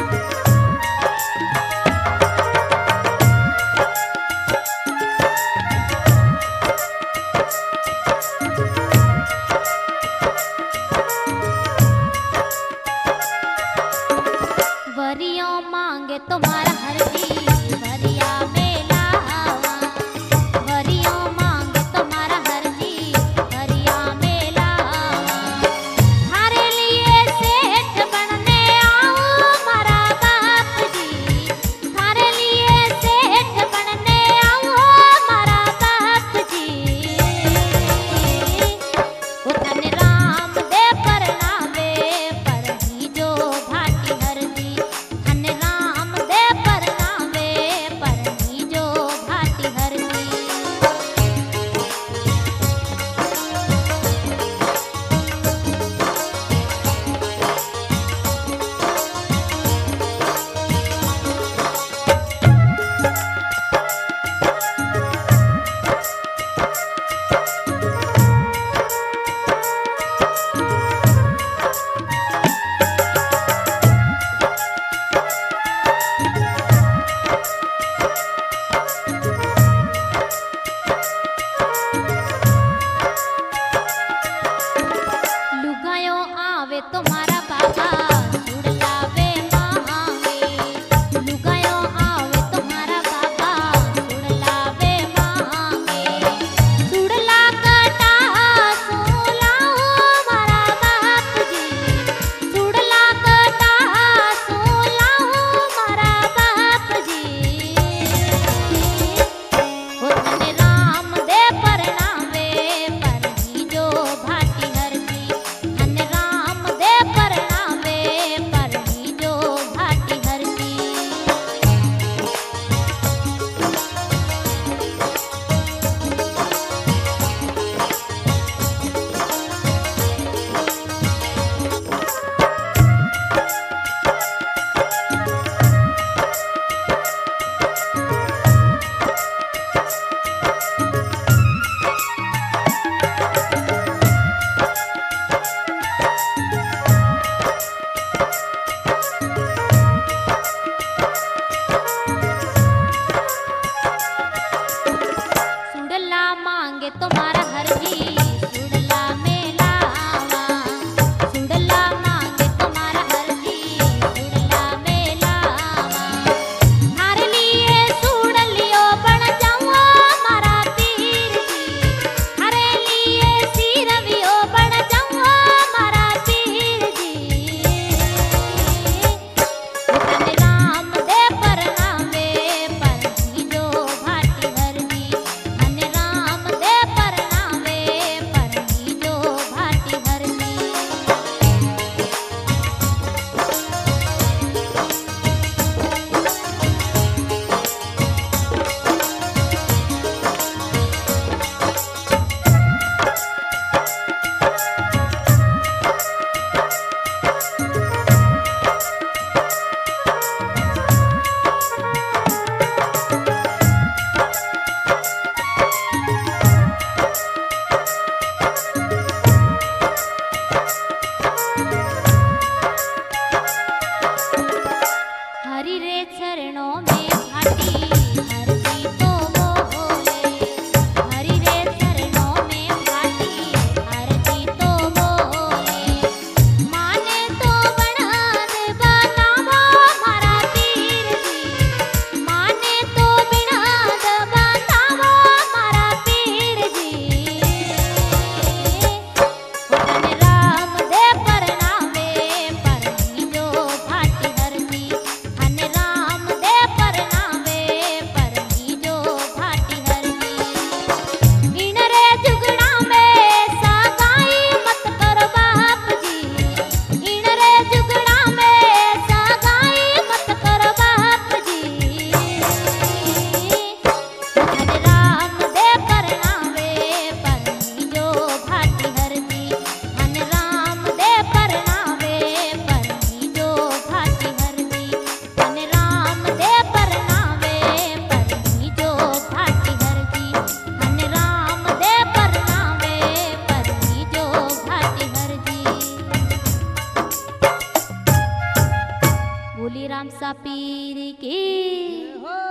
वरियों मांगे तुम्हारा हर जी वरिया मेला आवा। वरियों मांगे तुम्हारा हर जी वरिया मेला आवा। थारे लिए सेठ बनने आओ मारा बाप जी। थारे लिए सेठ बनने आओ मारा बाप जी। वो धन राम दे परनावे पर ही जो भाटी हर जी। धन राम दे परनावे पर ही जो भाटी हर जी। लुगायो आवे तुम्हारा बाबा सुड़ लावे मांगे। लुगायो आवे तुम्हारा बाबा सुड़ लावे मांगे। सुड़ला कटा सोलाओ मारा बाप जी। सुड़ला कटा सोलाओ मारा बाप जी। वो धन राम दे परनावे पर ही जो भाटी हर जी। धन राम दे परनावे पर ही जो भाटी हर जी। सुड़ला मांगे तुम्हारा हर जी सुड़ला मेला आवा। सुड़ला मांगे तुम्हारा हर जी सुड़ला मेला आवा। थारे लिए सुड़ लियो बन जाऊं मारा पीर जी। थारे लिए सिरवियो बन जाऊं मारा पीर जी। धन राम दे परनावे पर ही जो भाटी हर जी। धन राम दे परनावे पर ही जो भाटी हर जी। हरि रे चरणों में भाटी हर जी तो बोले। हरि रे चरणों में भाटी हर जी तो बोले। माने तो बना दे बनावो मारा पीर जी। माने तो बिना दे बनावो मारा पीर जी। वो धन राम दे परनावे पर ही जो भाटी हर जी। धन राम दे परनावे पर राम सा पीर की।